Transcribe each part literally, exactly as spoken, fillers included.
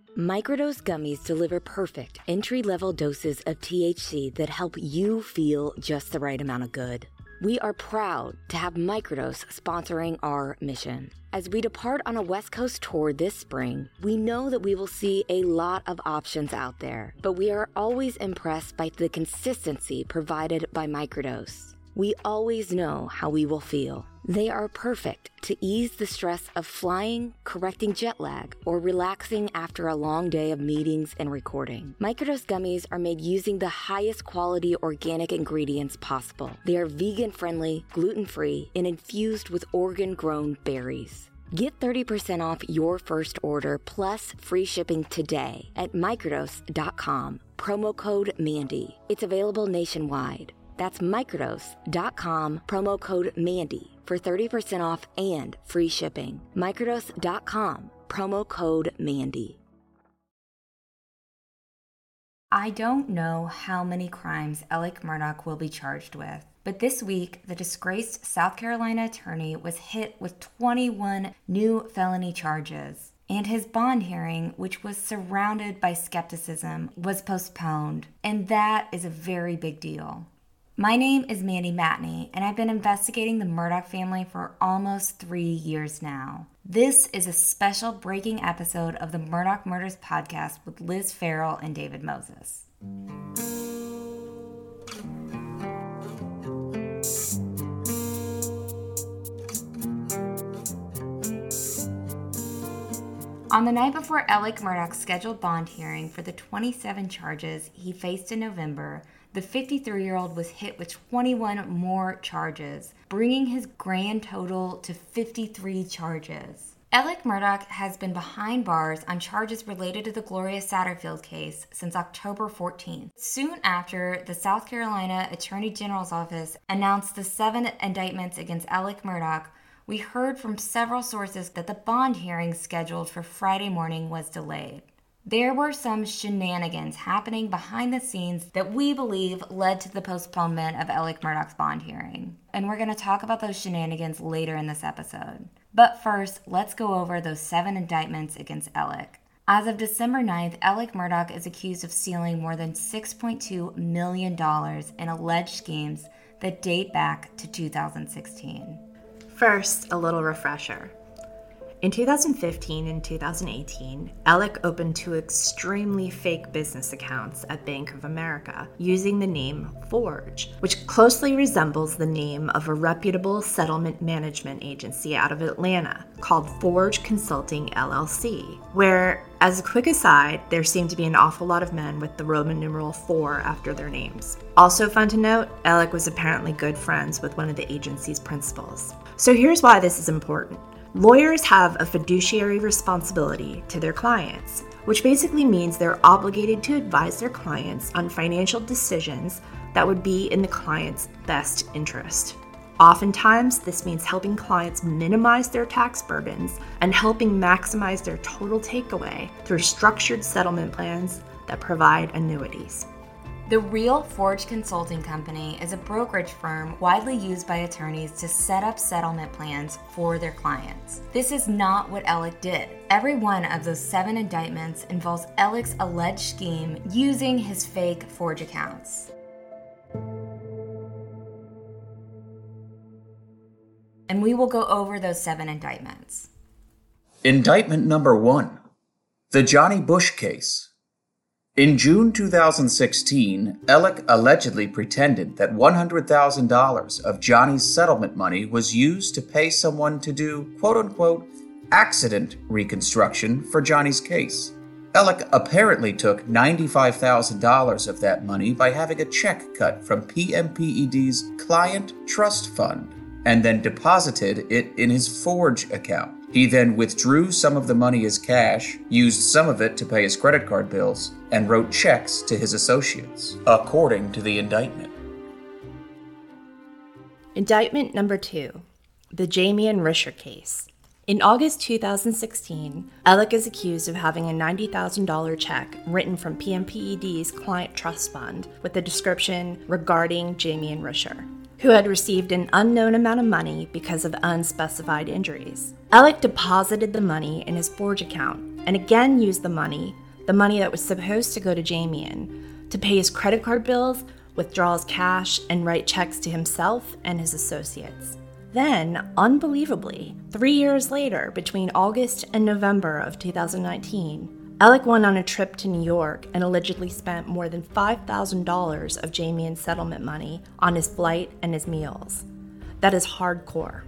Microdose gummies deliver perfect entry-level doses of T H C that help you feel just the right amount of good. We are proud to have Microdose sponsoring our mission. As we depart on a West Coast tour this spring, we know that we will see a lot of options out there, but we are always impressed by the consistency provided by Microdose. We always know how we will feel. They are perfect to ease the stress of flying, correcting jet lag, or relaxing after a long day of meetings and recording. Microdose gummies are made using the highest quality organic ingredients possible. They are vegan-friendly, gluten-free, and infused with Oregon-grown berries. Get thirty percent off your first order plus free shipping today at microdose dot com. Promo code Mandy. It's available nationwide. That's microdose dot com, promo code Mandy for thirty percent off and free shipping. microdose dot com, promo code Mandy. I don't know how many crimes Alec Murdaugh will be charged with, but this week, the disgraced South Carolina attorney was hit with twenty-one new felony charges, and his bond hearing, which was surrounded by skepticism, was postponed, and that is a very big deal. My name is Mandy Matney, and I've been investigating the Murdaugh family for almost three years now. This is a special breaking episode of the Murdaugh Murders podcast with Liz Farrell and David Moses. On the night before Alec Murdaugh's scheduled bond hearing for the twenty-seven charges he faced in November, the fifty-three-year-old was hit with twenty-one more charges, bringing his grand total to fifty-three charges. Alec Murdaugh has been behind bars on charges related to the Gloria Satterfield case since October fourteenth. Soon after, the South Carolina Attorney General's office announced the seven indictments against Alec Murdaugh, we heard from several sources that the bond hearing scheduled for Friday morning was delayed. There were some shenanigans happening behind the scenes that we believe led to the postponement of Alec Murdaugh's bond hearing. And we're going to talk about those shenanigans later in this episode. But first, let's go over those seven indictments against Alec. As of December ninth, Alec Murdaugh is accused of stealing more than six point two million dollars in alleged schemes that date back to two thousand sixteen. First, a little refresher. In two thousand fifteen and two thousand eighteen, Alec opened two extremely fake business accounts at Bank of America using the name Forge, which closely resembles the name of a reputable settlement management agency out of Atlanta called Forge Consulting L L C, where, as a quick aside, there seem to be an awful lot of men with the Roman numeral four after their names. Also fun to note, Alec was apparently good friends with one of the agency's principals. So here's why this is important. Lawyers have a fiduciary responsibility to their clients, which basically means they're obligated to advise their clients on financial decisions that would be in the client's best interest. Oftentimes, this means helping clients minimize their tax burdens and helping maximize their total takeaway through structured settlement plans that provide annuities. The Real Forge Consulting Company is a brokerage firm widely used by attorneys to set up settlement plans for their clients. This is not what Alec did. Every one of those seven indictments involves Alec's alleged scheme using his fake Forge accounts. And we will go over those seven indictments. Indictment number one, the Johnny Bush case. In June two thousand sixteen, Alec allegedly pretended that one hundred thousand dollars of Johnny's settlement money was used to pay someone to do, quote-unquote, accident reconstruction for Johnny's case. Alec apparently took ninety-five thousand dollars of that money by having a check cut from P M P E D's Client Trust Fund and then deposited it in his Forge account. He then withdrew some of the money as cash, used some of it to pay his credit card bills, and wrote checks to his associates, according to the indictment. Indictment number two, the Jamian Risher case. In August two thousand sixteen, Alec is accused of having a ninety thousand dollars check written from P M P E D's Client Trust Fund with the description regarding Jamian Risher, who had received an unknown amount of money because of unspecified injuries. Alec deposited the money in his Forge account and again used the money, the money that was supposed to go to Jamian, to pay his credit card bills, withdraw his cash, and write checks to himself and his associates. Then, unbelievably, three years later, between August and November of two thousand nineteen, Alec went on a trip to New York and allegedly spent more than five thousand dollars of Jamian's settlement money on his flight and his meals. That is hardcore.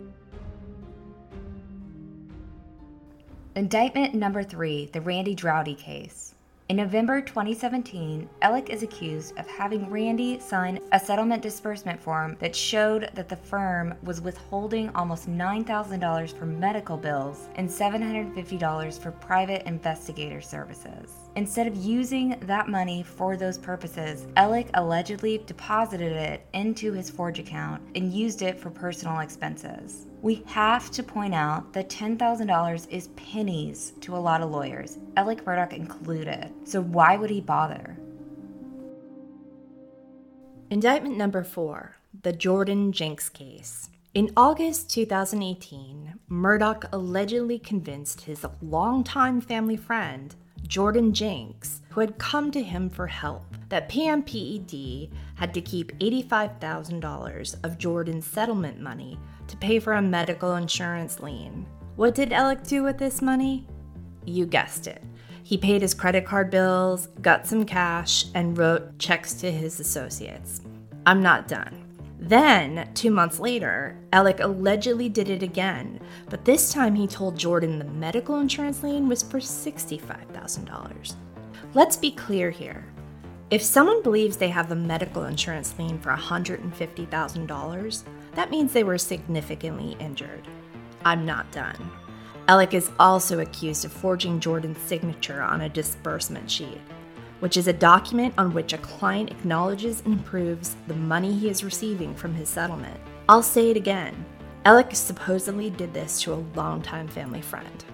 Indictment number three, the Randy Droughty case. In November twenty seventeen, Alec is accused of having Randy sign a settlement disbursement form that showed that the firm was withholding almost nine thousand dollars for medical bills and seven hundred fifty dollars for private investigator services. Instead of using that money for those purposes, Alec allegedly deposited it into his Forge account and used it for personal expenses. We have to point out that ten thousand dollars is pennies to a lot of lawyers, Alec Murdaugh included, so why would he bother? Indictment number four, the Jordan Jenks case. In August two thousand eighteen, Murdaugh allegedly convinced his longtime family friend, Jordan Jenks, who had come to him for help, that P M P E D had to keep eighty-five thousand dollars of Jordan's settlement money to pay for a medical insurance lien. What did Alec do with this money? You guessed it. He paid his credit card bills, got some cash, and wrote checks to his associates. I'm not done. Then, two months later, Alec allegedly did it again, but this time he told Jordan the medical insurance lien was for sixty-five thousand dollars. Let's be clear here. If someone believes they have a medical insurance lien for one hundred fifty thousand dollars, that means they were significantly injured. I'm not done. Alec is also accused of forging Jordan's signature on a disbursement sheet, which is a document on which a client acknowledges and approves the money he is receiving from his settlement. I'll say it again. Alec supposedly did this to a longtime family friend.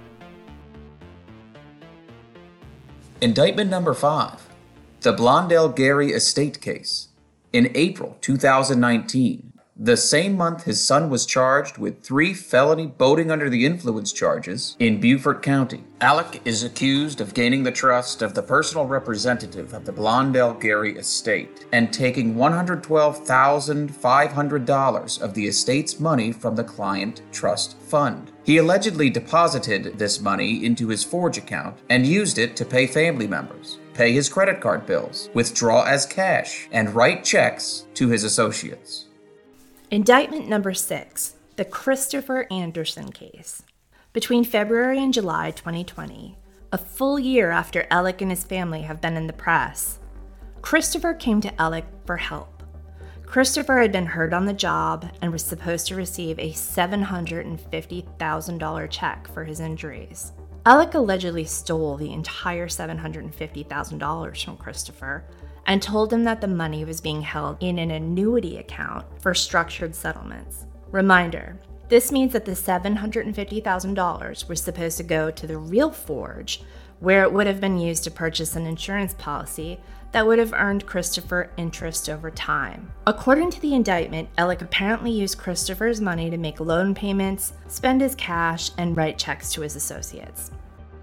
Indictment number five, the Blondell Gary estate case. In April two thousand nineteen, the same month his son was charged with three felony boating under the influence charges in Beaufort County. Alec is accused of gaining the trust of the personal representative of the Blondell Gary estate and taking one hundred twelve thousand five hundred dollars of the estate's money from the client trust fund. He allegedly deposited this money into his Forge account and used it to pay family members, pay his credit card bills, withdraw as cash, and write checks to his associates. Indictment number six, the Christopher Anderson case. Between February and July twenty twenty, a full year after Alec and his family have been in the press, Christopher came to Alec for help. Christopher had been hurt on the job and was supposed to receive a seven hundred fifty thousand dollars check for his injuries. Alec allegedly stole the entire seven hundred fifty thousand dollars from Christopher and told him that the money was being held in an annuity account for structured settlements. Reminder, this means that the seven hundred fifty thousand dollars was supposed to go to the real Forge, where it would have been used to purchase an insurance policy that would have earned Christopher interest over time. According to the indictment, Alec apparently used Christopher's money to make loan payments, spend his cash, and write checks to his associates.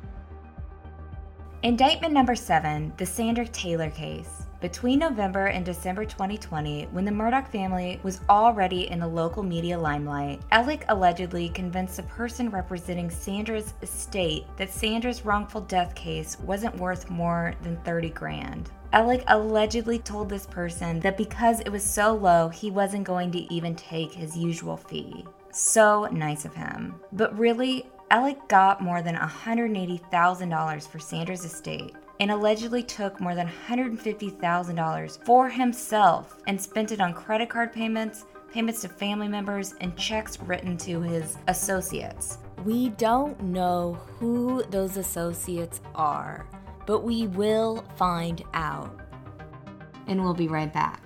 Indictment number seven, the Sandra Taylor case. Between November and December twenty twenty, when the Murdaugh family was already in the local media limelight, Alec allegedly convinced a person representing Sandra's estate that Sandra's wrongful death case wasn't worth more than thirty grand. Alec allegedly told this person that because it was so low, he wasn't going to even take his usual fee. So nice of him. But really, Alec got more than one hundred eighty thousand dollars for Sandra's estate and allegedly took more than one hundred fifty thousand dollars for himself and spent it on credit card payments, payments to family members, and checks written to his associates. We don't know who those associates are, but we will find out. And we'll be right back.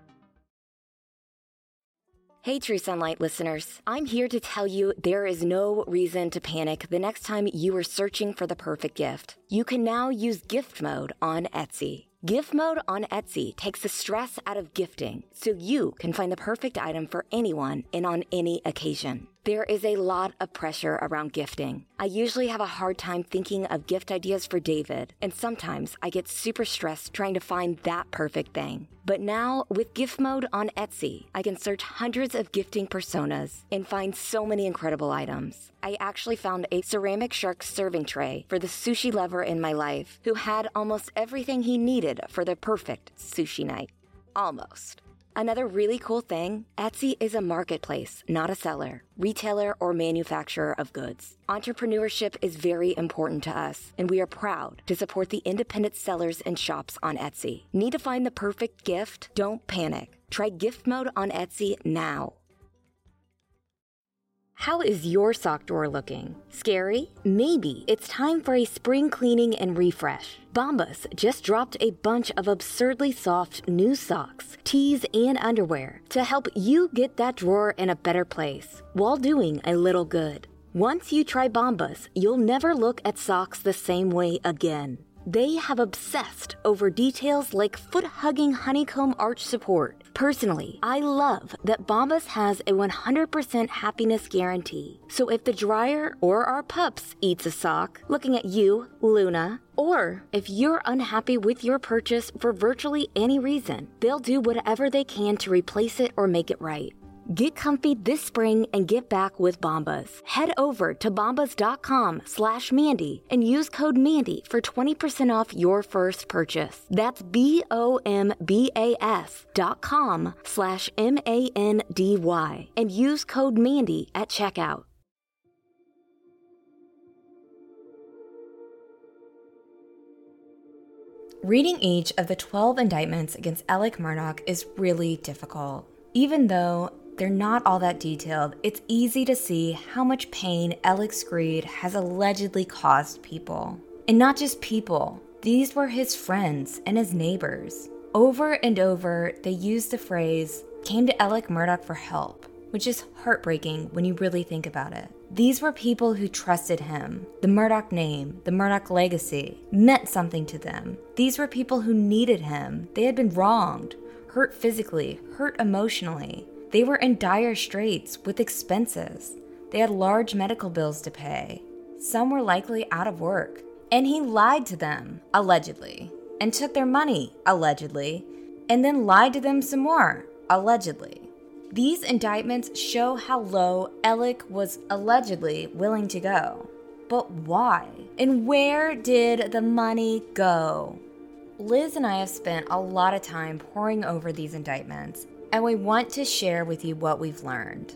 Hey, True Sunlight listeners. I'm here to tell you there is no reason to panic the next time you are searching for the perfect gift. You can now use gift mode on Etsy. Gift mode on Etsy takes the stress out of gifting so you can find the perfect item for anyone and on any occasion. There is a lot of pressure around gifting. I usually have a hard time thinking of gift ideas for David, and sometimes I get super stressed trying to find that perfect thing. But now, with Gift Mode on Etsy, I can search hundreds of gifting personas and find so many incredible items. I actually found a ceramic shark serving tray for the sushi lover in my life who had almost everything he needed for the perfect sushi night. Almost. Another really cool thing, Etsy is a marketplace, not a seller, retailer, or manufacturer of goods. Entrepreneurship is very important to us, and we are proud to support the independent sellers and shops on Etsy. Need to find the perfect gift? Don't panic. Try Gift Mode on Etsy now. How is your sock drawer looking? Scary? Maybe it's time for a spring cleaning and refresh. Bombas just dropped a bunch of absurdly soft new socks, tees, and underwear to help you get that drawer in a better place while doing a little good. Once you try Bombas, you'll never look at socks the same way again. They have obsessed over details like foot-hugging honeycomb arch support. Personally, I love that Bombas has a one hundred percent happiness guarantee. So if the dryer or our pups eats a sock, looking at you, Luna, or if you're unhappy with your purchase for virtually any reason, they'll do whatever they can to replace it or make it right. Get comfy this spring and get back with Bombas. Head over to bombas.com slash Mandy and use code Mandy for twenty percent off your first purchase. That's B-O-M-B-A-S dot com slash M-A-N-D-Y and use code Mandy at checkout. Reading each of the twelve indictments against Alec Murdaugh is really difficult. Even though they're not all that detailed, it's easy to see how much pain Alec's greed has allegedly caused people. And not just people, these were his friends and his neighbors. Over and over, they used the phrase, came to Alec Murdaugh for help, which is heartbreaking when you really think about it. These were people who trusted him. The Murdaugh name, the Murdaugh legacy, meant something to them. These were people who needed him. They had been wronged, hurt physically, hurt emotionally. They were in dire straits with expenses. They had large medical bills to pay. Some were likely out of work. And he lied to them, allegedly, and took their money, allegedly, and then lied to them some more, allegedly. These indictments show how low Alec was allegedly willing to go. But why? And where did the money go? Liz and I have spent a lot of time poring over these indictments, and we want to share with you what we've learned.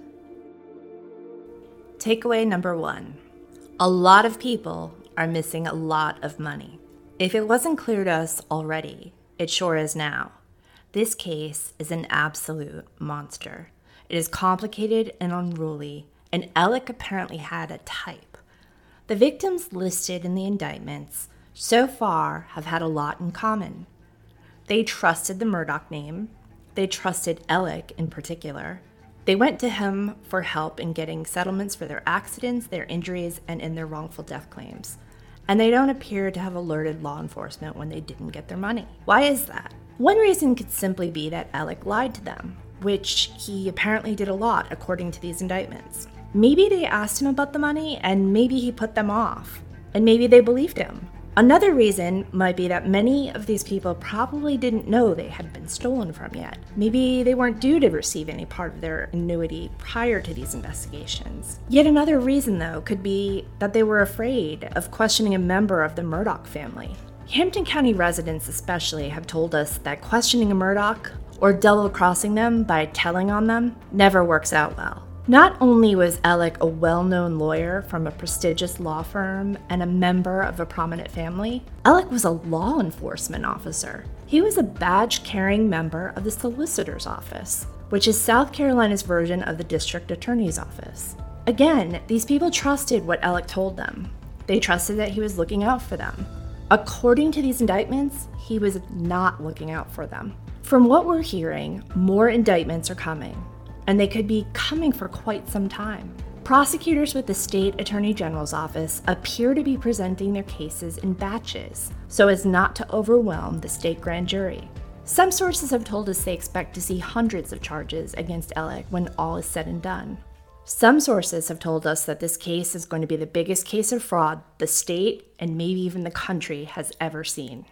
Takeaway number one. A lot of people are missing a lot of money. If it wasn't clear to us already, it sure is now. This case is an absolute monster. It is complicated and unruly, and Alec apparently had a type. The victims listed in the indictments so far have had a lot in common. They trusted the Murdaugh name. They trusted Alec in particular. They went to him for help in getting settlements for their accidents, their injuries, and in their wrongful death claims. And they don't appear to have alerted law enforcement when they didn't get their money. Why is that? One reason could simply be that Alec lied to them, which he apparently did a lot according to these indictments. Maybe they asked him about the money, and maybe he put them off, and maybe they believed him. Another reason might be that many of these people probably didn't know they had been stolen from yet. Maybe they weren't due to receive any part of their annuity prior to these investigations. Yet another reason, though, could be that they were afraid of questioning a member of the Murdaugh family. Hampton County residents especially have told us that questioning a Murdaugh or double-crossing them by telling on them never works out well. Not only was Alec a well-known lawyer from a prestigious law firm and a member of a prominent family, Alec was a law enforcement officer. He was a badge-carrying member of the solicitor's office, which is South Carolina's version of the district attorney's office. Again, these people trusted what Alec told them. They trusted that he was looking out for them. According to these indictments, he was not looking out for them. From what we're hearing, more indictments are coming, and they could be coming for quite some time. Prosecutors with the State Attorney General's office appear to be presenting their cases in batches, so as not to overwhelm the state grand jury. Some sources have told us they expect to see hundreds of charges against Alec when all is said and done. Some sources have told us that this case is going to be the biggest case of fraud the state and maybe even the country has ever seen.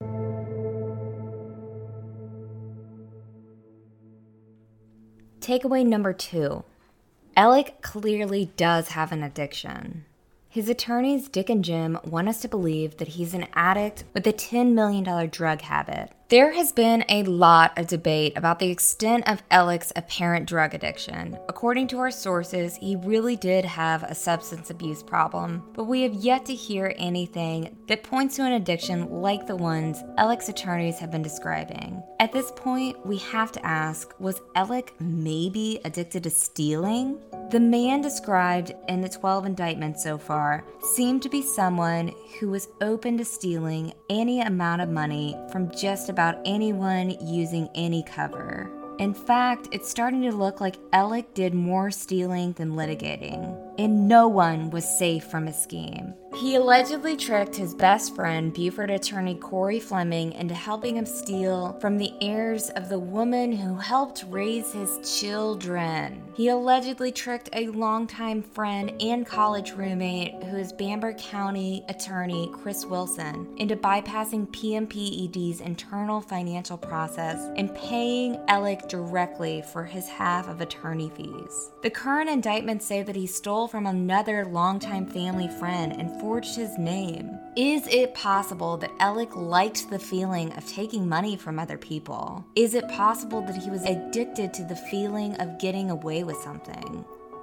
Takeaway number two. Alec clearly does have an addiction. His attorneys, Dick and Jim, want us to believe that he's an addict with a ten million dollars drug habit. There has been a lot of debate about the extent of Alec's apparent drug addiction. According to our sources, he really did have a substance abuse problem, but we have yet to hear anything that points to an addiction like the ones Alec's attorneys have been describing. At this point, we have to ask, was Alec maybe addicted to stealing? The man described in the twelve indictments so far seemed to be someone who was open to stealing any amount of money from just about anyone using any cover. In fact, it's starting to look like Alec did more stealing than litigating, and no one was safe from his scheme. He allegedly tricked his best friend, Buford attorney Corey Fleming, into helping him steal from the heirs of the woman who helped raise his children. He allegedly tricked a longtime friend and college roommate, who is Bamberg County attorney Chris Wilson, into bypassing P M P E D's internal financial process and paying Alec directly for his half of attorney fees. The current indictments say that he stole from another longtime family friend and forged his name. Is it possible that Alec liked the feeling of taking money from other people? Is it possible that he was addicted to the feeling of getting away with something?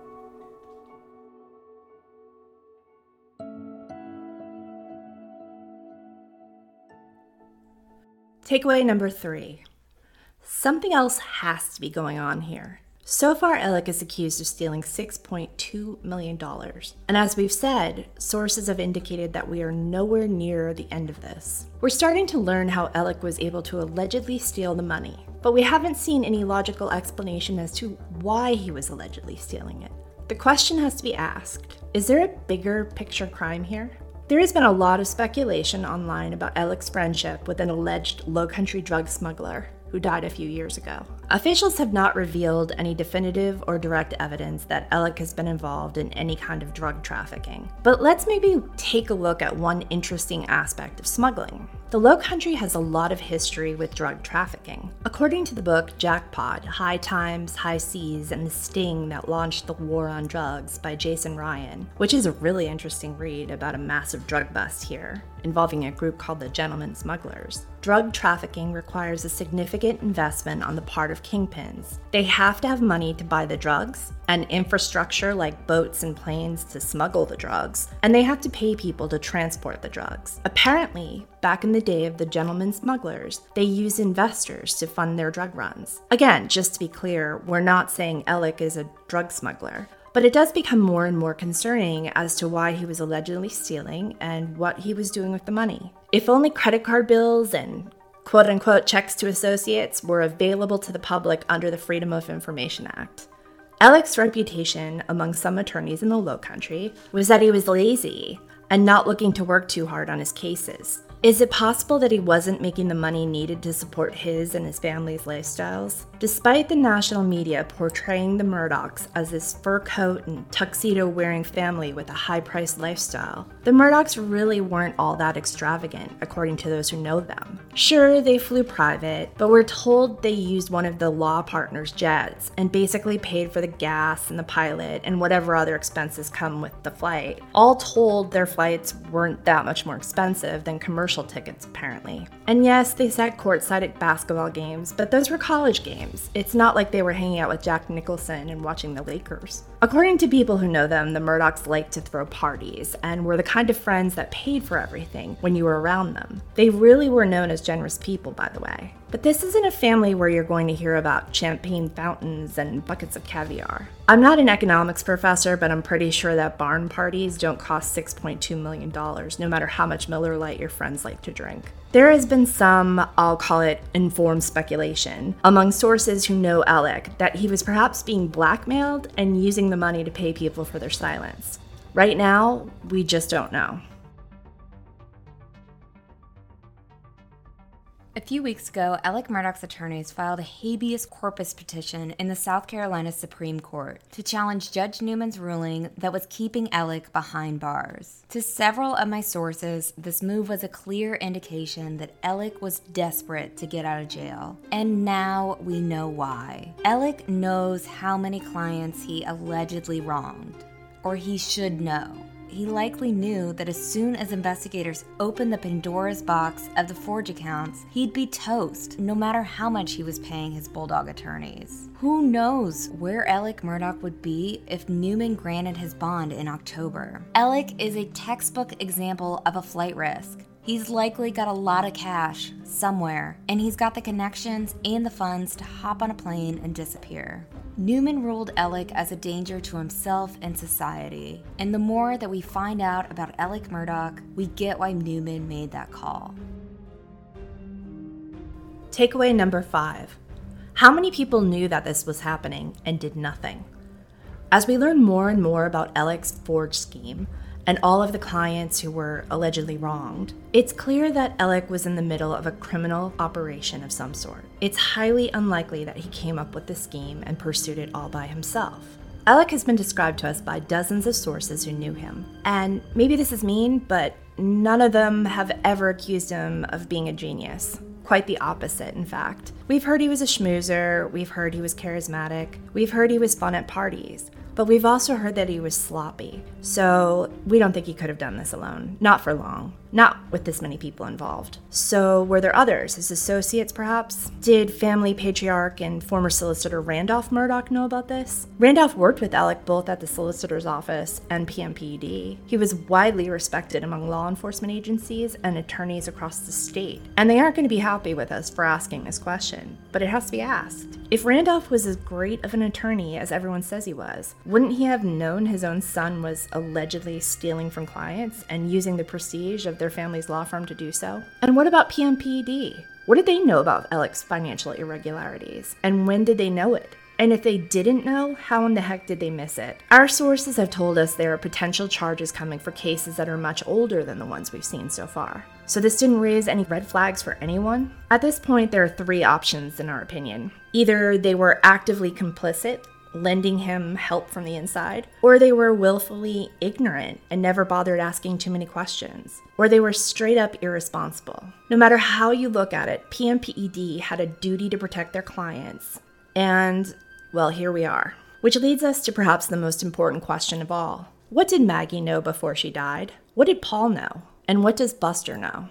Takeaway number three. Something else has to be going on here. So far, Alec is accused of stealing six point two million dollars. And as we've said, sources have indicated that we are nowhere near the end of this. We're starting to learn how Alec was able to allegedly steal the money, but we haven't seen any logical explanation as to why he was allegedly stealing it. The question has to be asked, is there a bigger picture crime here? There has been a lot of speculation online about Alec's friendship with an alleged low-country drug smuggler who died a few years ago. Officials have not revealed any definitive or direct evidence that Alec has been involved in any kind of drug trafficking. But let's maybe take a look at one interesting aspect of smuggling. The Low Country has a lot of history with drug trafficking. According to the book Jackpot, High Times, High Seas, and the Sting That Launched the War on Drugs by Jason Ryan, which is a really interesting read about a massive drug bust here, involving a group called the Gentlemen Smugglers. Drug trafficking requires a significant investment on the part of kingpins. They have to have money to buy the drugs, and infrastructure like boats and planes to smuggle the drugs, and they have to pay people to transport the drugs. Apparently, back in the day of the Gentlemen Smugglers, they used investors to fund their drug runs. Again, just to be clear, we're not saying Alec is a drug smuggler, but it does become more and more concerning as to why he was allegedly stealing and what he was doing with the money. If only credit card bills and quote-unquote checks to associates were available to the public under the Freedom of Information Act. Alec's reputation among some attorneys in the Low Country was that he was lazy and not looking to work too hard on his cases. Is it possible that he wasn't making the money needed to support his and his family's lifestyles? Despite the national media portraying the Murdochs as this fur coat and tuxedo-wearing family with a high-priced lifestyle, the Murdochs really weren't all that extravagant, according to those who know them. Sure, they flew private, but we're told they used one of the law partners' jets and basically paid for the gas and the pilot and whatever other expenses come with the flight. All told, their flights weren't that much more expensive than commercial tickets, apparently. And yes, they sat courtside at basketball games, but those were college games. It's not like they were hanging out with Jack Nicholson and watching the Lakers. According to people who know them, the Murdochs liked to throw parties and were the kind of friends that paid for everything when you were around them. They really were known as generous people, by the way. But this isn't a family where you're going to hear about champagne fountains and buckets of caviar. I'm not an economics professor, but I'm pretty sure that barn parties don't cost six point two million dollars, no matter how much Miller Lite your friends like to drink. There has been some, I'll call it informed speculation, among sources who know Alec that he was perhaps being blackmailed and using the money to pay people for their silence. Right now, we just don't know. A few weeks ago, Alec Murdaugh's attorneys filed a habeas corpus petition in the South Carolina Supreme Court to challenge Judge Newman's ruling that was keeping Alec behind bars. To several of my sources, this move was a clear indication that Alec was desperate to get out of jail. And now we know why. Alec knows how many clients he allegedly wronged, or he should know. He likely knew that as soon as investigators opened the Pandora's box of the forge accounts, he'd be toast, no matter how much he was paying his Bulldog attorneys. Who knows where Alec Murdaugh would be if Newman granted his bond in October? Alec is a textbook example of a flight risk. He's likely got a lot of cash somewhere, and he's got the connections and the funds to hop on a plane and disappear. Newman ruled Alec as a danger to himself and society, and the more that we find out about Alec Murdaugh, we get why Newman made that call. Takeaway number five. How many people knew that this was happening and did nothing? As we learn more and more about Alec's forge scheme, and all of the clients who were allegedly wronged, it's clear that Alec was in the middle of a criminal operation of some sort. It's highly unlikely that he came up with the scheme and pursued it all by himself. Alec has been described to us by dozens of sources who knew him, and maybe this is mean, but none of them have ever accused him of being a genius. Quite the opposite, in fact. We've heard he was a schmoozer, we've heard he was charismatic, we've heard he was fun at parties, but we've also heard that he was sloppy. So we don't think he could have done this alone. Not for long. Not with this many people involved. So were there others? His associates, perhaps? Did family patriarch and former solicitor Randolph Murdaugh know about this? Randolph worked with Alec both at the solicitor's office and P M P E D. He was widely respected among law enforcement agencies and attorneys across the state. And they aren't going to be happy with us for asking this question, but it has to be asked. If Randolph was as great of an attorney as everyone says he was, wouldn't he have known his own son was allegedly stealing from clients and using the prestige of their family's law firm to do so? And what about P M P E D? What did they know about Alec's financial irregularities? And when did they know it? And if they didn't know, how in the heck did they miss it? Our sources have told us there are potential charges coming for cases that are much older than the ones we've seen so far. So this didn't raise any red flags for anyone? At this point, there are three options in our opinion. Either they were actively complicit, lending him help from the inside, or they were willfully ignorant and never bothered asking too many questions, or they were straight up irresponsible. No matter how you look at it, P M P E D had a duty to protect their clients. And, well, here we are. Which leads us to perhaps the most important question of all. What did Maggie know before she died? What did Paul know? And what does Buster know?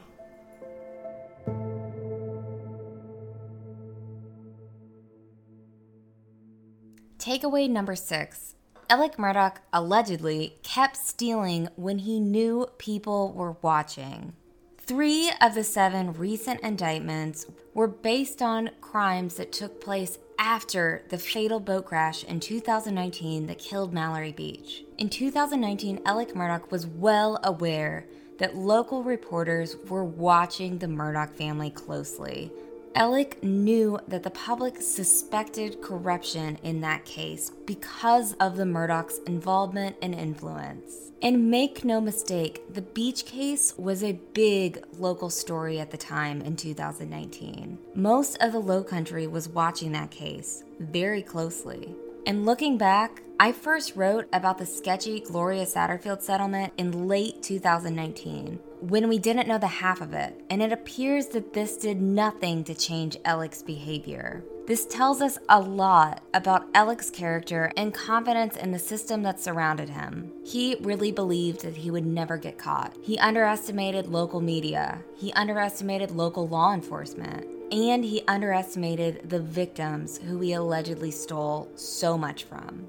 Takeaway number six. Alec Murdaugh allegedly kept stealing when he knew people were watching. Three of the seven recent indictments were based on crimes that took place after the fatal boat crash in two thousand nineteen that killed Mallory Beach. In two thousand nineteen, Alec Murdaugh was well aware that local reporters were watching the Murdaugh family closely. Alec knew that the public suspected corruption in that case because of the Murdaugh's involvement and influence. And make no mistake, the Beach case was a big local story at the time in two thousand nineteen. Most of the Lowcountry was watching that case very closely. And looking back, I first wrote about the sketchy Gloria Satterfield settlement in late two thousand nineteen, when we didn't know the half of it, and it appears that this did nothing to change Alec's behavior. This tells us a lot about Alec's character and confidence in the system that surrounded him. He really believed that he would never get caught. He underestimated local media. He underestimated local law enforcement. And he underestimated the victims who he allegedly stole so much from.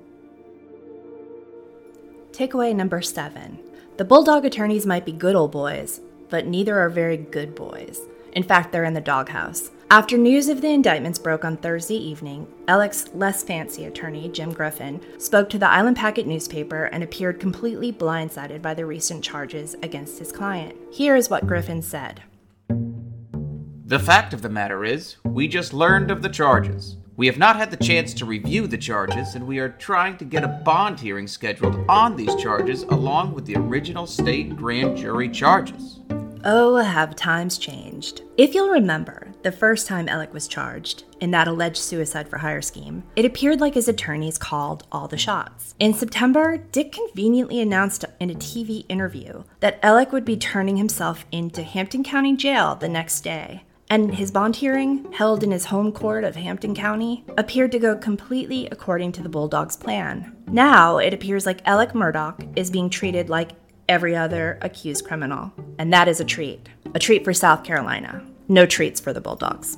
Takeaway number seven. The Bulldog attorneys might be good old boys, but neither are very good boys. In fact, they're in the doghouse. After news of the indictments broke on Thursday evening, Alec's less fancy attorney, Jim Griffin, spoke to the Island Packet newspaper and appeared completely blindsided by the recent charges against his client. Here is what Griffin said. The fact of the matter is, we just learned of the charges. We have not had the chance to review the charges, and we are trying to get a bond hearing scheduled on these charges along with the original state grand jury charges. Oh, have times changed. If you'll remember, the first time Alec was charged, in that alleged suicide for hire scheme, it appeared like his attorneys called all the shots. In September, Dick conveniently announced in a T V interview that Alec would be turning himself into Hampton County Jail the next day. And his bond hearing, held in his home court of Hampton County, appeared to go completely according to the Bulldogs' plan. Now, it appears like Alec Murdaugh is being treated like every other accused criminal. And that is a treat. A treat for South Carolina. No treats for the Bulldogs.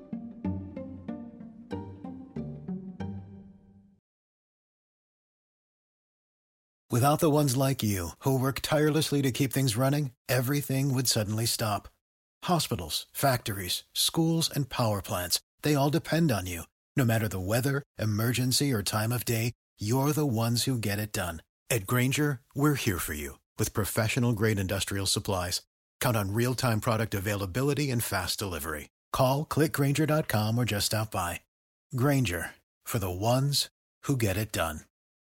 Without the ones like you, who work tirelessly to keep things running, everything would suddenly stop. Hospitals, factories, schools, and power plants, they all depend on you. No matter the weather, emergency, or time of day, you're the ones who get it done. At Grainger, we're here for you with professional-grade industrial supplies. Count on real-time product availability and fast delivery. Call, click Grainger dot com, or just stop by. Grainger, for the ones who get it done.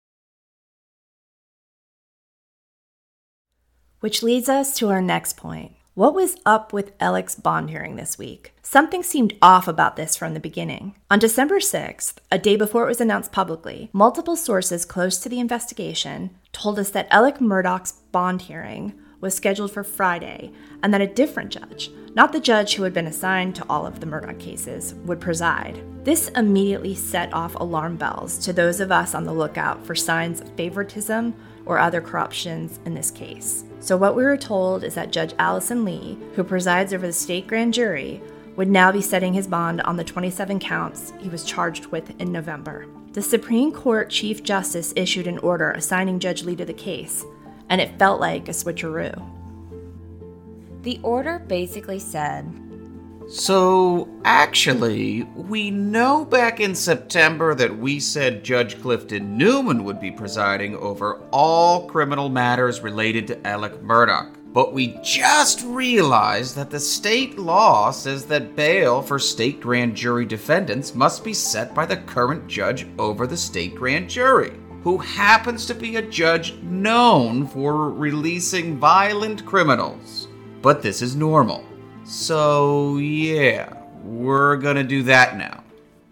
Which leads us to our next point. What was up with Alec's bond hearing this week? Something seemed off about this from the beginning. On December sixth, a day before it was announced publicly, multiple sources close to the investigation told us that Alec Murdaugh's bond hearing was scheduled for Friday, and that a different judge, not the judge who had been assigned to all of the Murdaugh cases, would preside. This immediately set off alarm bells to those of us on the lookout for signs of favoritism or other corruptions in this case. So what we were told is that Judge Allison Lee, who presides over the state grand jury, would now be setting his bond on the twenty-seven counts he was charged with in November. The Supreme Court Chief Justice issued an order assigning Judge Lee to the case, and it felt like a switcheroo. The order basically said, So, actually, we know back in September that we said Judge Clifton Newman would be presiding over all criminal matters related to Alec Murdaugh. But we just realized that the state law says that bail for state grand jury defendants must be set by the current judge over the state grand jury, who happens to be a judge known for releasing violent criminals. But this is normal. So, yeah, we're gonna do that now.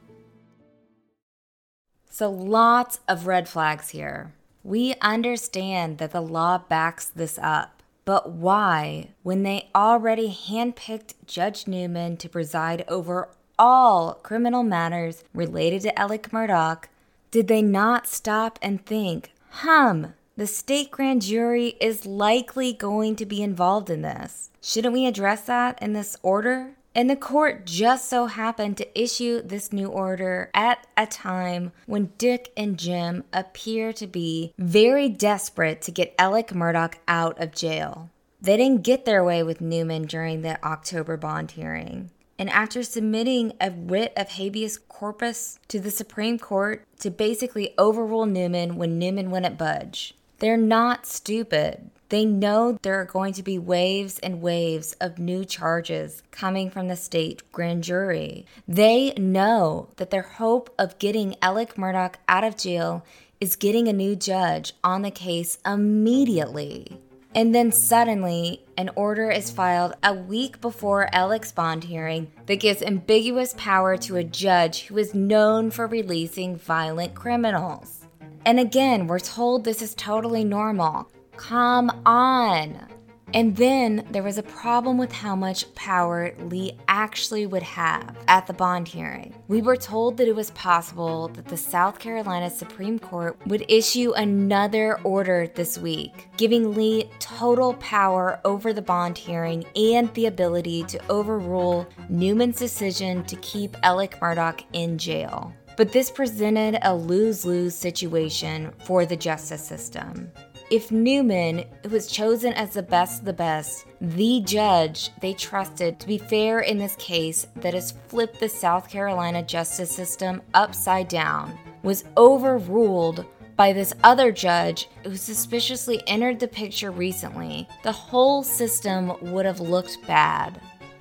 So lots of red flags here. We understand that the law backs this up. But why, when they already handpicked Judge Newman to preside over all criminal matters related to Alec Murdaugh, did they not stop and think, hum, the state grand jury is likely going to be involved in this? Shouldn't we address that in this order? And the court just so happened to issue this new order at a time when Dick and Jim appear to be very desperate to get Alec Murdaugh out of jail. They didn't get their way with Newman during the October bond hearing. And after submitting a writ of habeas corpus to the Supreme Court to basically overrule Newman when Newman wouldn't budge, they're not stupid. They know there are going to be waves and waves of new charges coming from the state grand jury. They know that their hope of getting Alec Murdaugh out of jail is getting a new judge on the case immediately. And then suddenly, an order is filed a week before Alec's bond hearing that gives ambiguous power to a judge who is known for releasing violent criminals. And again, we're told this is totally normal. Come on. And then there was a problem with how much power Lee actually would have at the bond hearing. We were told that it was possible that the South Carolina Supreme Court would issue another order this week, giving Lee total power over the bond hearing and the ability to overrule Newman's decision to keep Alec Murdaugh in jail. But this presented a lose-lose situation for the justice system. If Newman, who was chosen as the best of the best, the judge they trusted to be fair in this case that has flipped the South Carolina justice system upside down, was overruled by this other judge who suspiciously entered the picture recently, the whole system would have looked bad.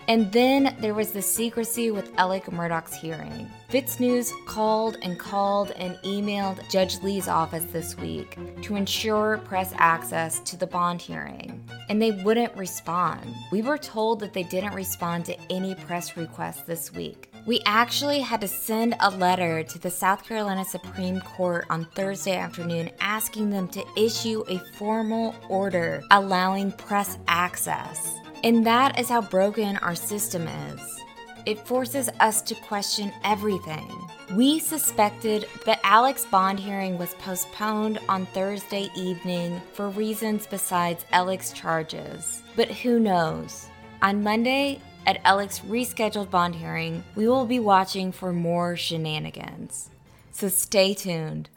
And then there was the secrecy with Alec Murdaugh's hearing. FITSNews called and called and emailed Judge Lee's office this week to ensure press access to the bond hearing, and they wouldn't respond. We were told that they didn't respond to any press requests this week. We actually had to send a letter to the South Carolina Supreme Court on Thursday afternoon asking them to issue a formal order allowing press access. And that is how broken our system is. It forces us to question everything. We suspected that Alec's bond hearing was postponed on Thursday evening for reasons besides Alec's charges. But who knows? On Monday, at Alec's rescheduled bond hearing, we will be watching for more shenanigans. So stay tuned.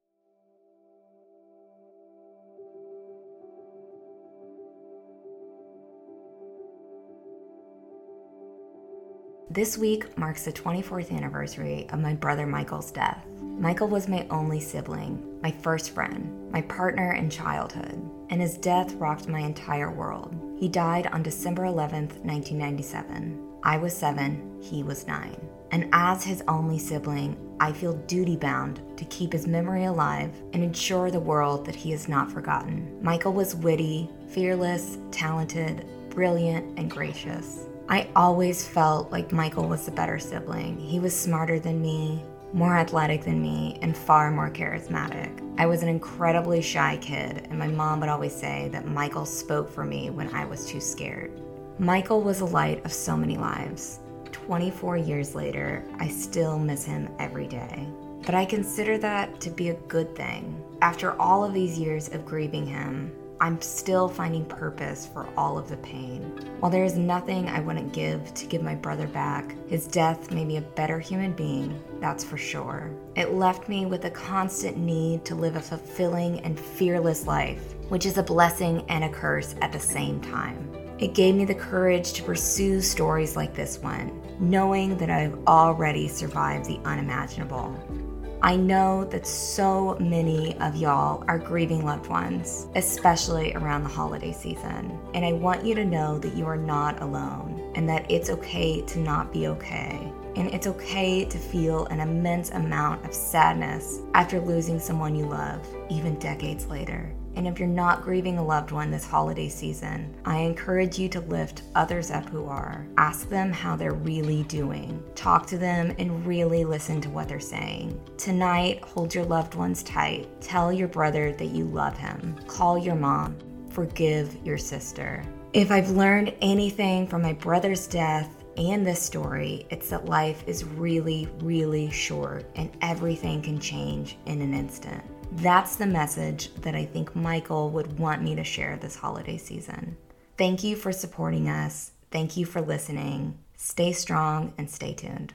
This week marks the twenty-fourth anniversary of my brother Michael's death. Michael was my only sibling, my first friend, my partner in childhood, and his death rocked my entire world. He died on December eleventh, nineteen ninety-seven. I was seven, he was nine. And as his only sibling, I feel duty-bound to keep his memory alive and ensure the world that he is not forgotten. Michael was witty, fearless, talented, brilliant, and gracious. I always felt like Michael was the better sibling. He was smarter than me, more athletic than me, and far more charismatic. I was an incredibly shy kid, and my mom would always say that Michael spoke for me when I was too scared. Michael was the light of so many lives. twenty-four years later, I still miss him every day. But I consider that to be a good thing. After all of these years of grieving him, I'm still finding purpose for all of the pain. While there is nothing I wouldn't give to give my brother back, his death made me a better human being, that's for sure. It left me with a constant need to live a fulfilling and fearless life, which is a blessing and a curse at the same time. It gave me the courage to pursue stories like this one, knowing that I've already survived the unimaginable. I know that so many of y'all are grieving loved ones, especially around the holiday season. And I want you to know that you are not alone and that it's okay to not be okay. And it's okay to feel an immense amount of sadness after losing someone you love, even decades later. And if you're not grieving a loved one this holiday season, I encourage you to lift others up who are. Ask them how they're really doing. Talk to them and really listen to what they're saying. Tonight, hold your loved ones tight. Tell your brother that you love him. Call your mom. Forgive your sister. If I've learned anything from my brother's death and this story, it's that life is really, really short and everything can change in an instant. That's the message that I think Michael would want me to share this holiday season. Thank you for supporting us. Thank you for listening. Stay strong and stay tuned.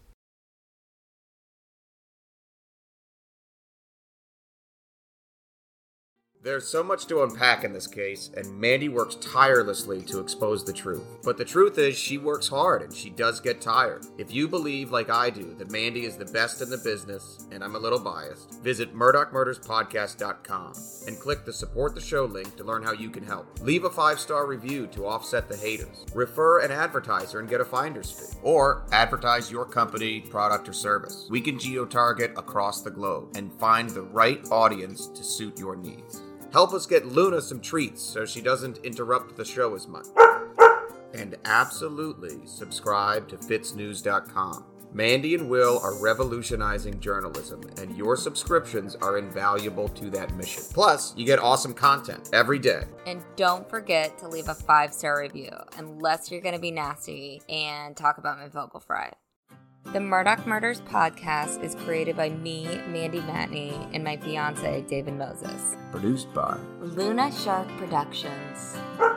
There's so much to unpack in this case, and Mandy works tirelessly to expose the truth. But the truth is, she works hard and she does get tired. If you believe, like I do, that Mandy is the best in the business, and I'm a little biased, visit Murdaugh Murders Podcast dot com and click the Support the Show link to learn how you can help. Leave a five-star review to offset the haters. Refer an advertiser and get a finder's fee. Or advertise your company, product, or service. We can geo-target across the globe and find the right audience to suit your needs. Help us get Luna some treats so she doesn't interrupt the show as much. And absolutely subscribe to Fitz News dot com. Mandy and Will are revolutionizing journalism, and your subscriptions are invaluable to that mission. Plus, you get awesome content every day. And don't forget to leave a five-star review, unless you're going to be nasty and talk about my vocal fry. The Murdaugh Murders podcast is created by me, Mandy Matney, and my fiance, David Moses. Produced by Luna Shark Productions.